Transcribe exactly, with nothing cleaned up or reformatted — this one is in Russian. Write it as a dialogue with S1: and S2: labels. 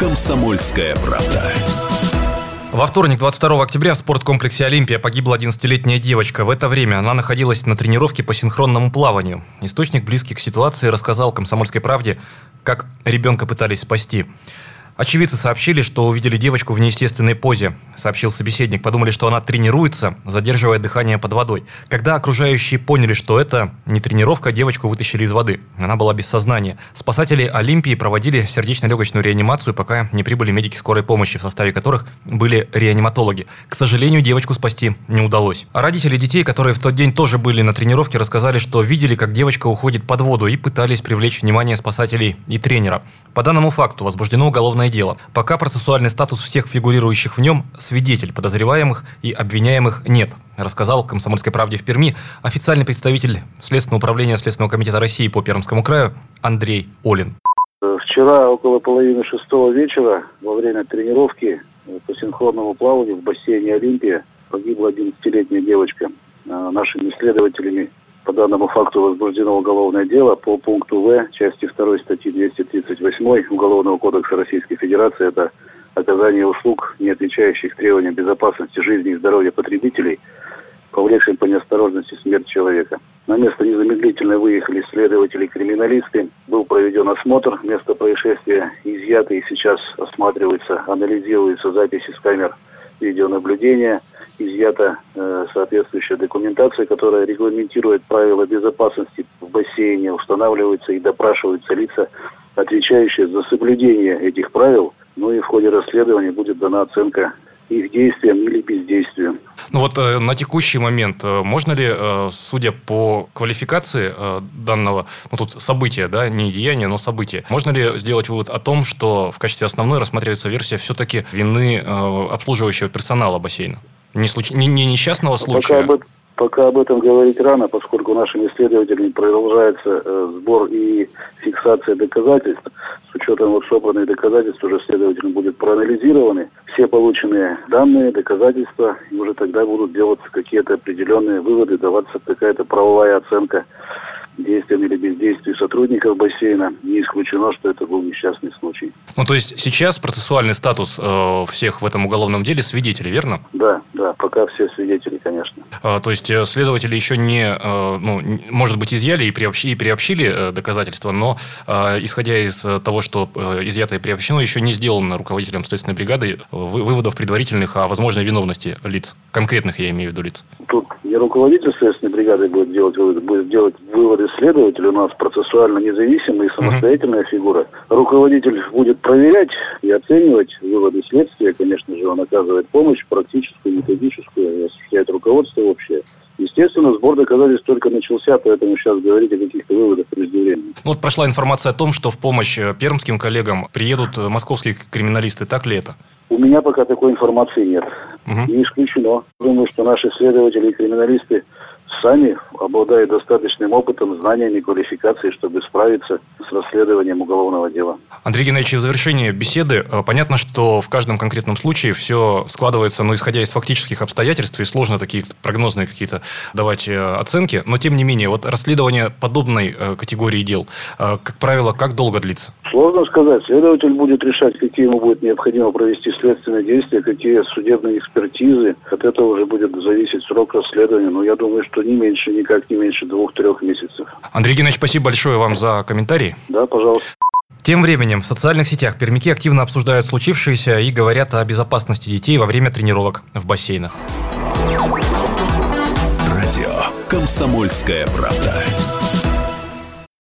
S1: «Комсомольская правда».
S2: Во вторник, двадцать второго октября, в спорткомплексе «Олимпия» погибла одиннадцатилетняя девочка. В это время она находилась на тренировке по синхронному плаванию. Источник, близкий к ситуации, рассказал «Комсомольской правде», как ребенка пытались спасти. Очевидцы сообщили, что увидели девочку в неестественной позе, сообщил собеседник. Подумали, что она тренируется, задерживая дыхание под водой. Когда окружающие поняли, что это не тренировка, девочку вытащили из воды. Она была без сознания. Спасатели «Олимпии» проводили сердечно-легочную реанимацию, пока не прибыли медики скорой помощи, в составе которых были реаниматологи. К сожалению, девочку спасти не удалось. А родители детей, которые в тот день тоже были на тренировке, рассказали, что видели, как девочка уходит под воду, и пытались привлечь внимание спасателей и тренера. По данному факту возбуждено уголовное дело. Пока процессуальный статус всех фигурирующих в нем — свидетель, подозреваемых и обвиняемых нет, рассказал «Комсомольской правде» в Перми официальный представитель Следственного управления Следственного комитета России по Пермскому краю Андрей Олин.
S3: Вчера около половины шестого вечера во время тренировки по синхронному плаванию в бассейне «Олимпия» погибла одиннадцатилетняя девочка. Нашими исследователями по данному факту возбуждено уголовное дело по пункту В части второй статьи двести тридцать восемь Уголовного кодекса Российской Федерации. Это оказание услуг, не отвечающих требованиям безопасности жизни и здоровья потребителей, повлекшим по неосторожности смерть человека. На место незамедлительно выехали следователи и криминалисты. Был проведен осмотр места происшествия, изъяты и сейчас осматриваются, анализируются записи с камер видеонаблюдения. Изъята э, соответствующая документация, которая регламентирует правила безопасности в бассейне. Устанавливаются и допрашиваются лица, отвечающие за соблюдение этих правил. Ну и в ходе расследования будет дана оценка их действиям или бездействию.
S2: Ну вот э, на текущий момент э, можно ли, э, судя по квалификации э, данного, ну тут события, да, не деяния, но события, можно ли сделать вывод о том, что в качестве основной рассматривается версия все-таки вины э, обслуживающего персонала бассейна? Не, случ... не, не несчастного случая?
S3: Пока об, пока об этом говорить рано, поскольку нашими исследователями продолжается э, сбор и фиксация доказательств. С учетом вот собранных доказательств уже следователям будет проанализированы все полученные данные, доказательства, и уже тогда будут делаться какие-то определенные выводы, даваться какая-то правовая оценка действиям или бездействию сотрудников бассейна. Не исключено, что это был несчастный случай.
S2: Ну, то есть сейчас процессуальный статус э, всех в этом уголовном деле свидетели, верно?
S3: Да, да, пока все свидетели, конечно.
S2: Э, то есть э, следователи еще не, э, ну, может быть, изъяли и, приобщи, и приобщили э, доказательства, но э, исходя из того, что э, изъято и приобщено, еще не сделано руководителем следственной бригады вы, выводов предварительных о возможной виновности лиц. Конкретных, я имею в виду, лиц.
S3: Тут не руководитель следственной бригады будет делать выводы, будет делать выводы следователь. У нас процессуально независимая и самостоятельная uh-huh. фигура. Руководитель будет проверять и оценивать выводы следствия. Конечно же, он оказывает помощь практическую, методическую, и осуществляет руководство общее. Естественно, сбор доказательств только начался, поэтому сейчас говорить о каких-то выводах преждевременно.
S2: Ну, вот прошла информация о том, что в помощь пермским коллегам приедут московские криминалисты. Так ли это?
S3: У меня пока такой информации нет. Угу. Не исключено. Думаю, что наши следователи и криминалисты сами обладают достаточным опытом, знаниями, квалификацией, чтобы справиться с расследованием уголовного дела.
S2: Андрей Геннадьевич, в завершении беседы понятно, что в каждом конкретном случае все складывается, ну, исходя из фактических обстоятельств, и сложно такие прогнозные какие-то давать оценки, но тем не менее, вот расследование подобной категории дел, как правило, как долго длится?
S3: Сложно сказать. Следователь будет решать, какие ему будет необходимо провести следственные действия, какие судебные экспертизы. От этого уже будет зависеть срок расследования, но я думаю, что не меньше, никак не меньше двух-трех месяцев.
S2: Андрей Геннадьевич, спасибо большое вам за комментарий.
S3: Да, пожалуйста.
S2: Тем временем в социальных сетях пермяки активно обсуждают случившееся и говорят о безопасности детей во время тренировок в бассейнах.
S1: Радио «Комсомольская правда».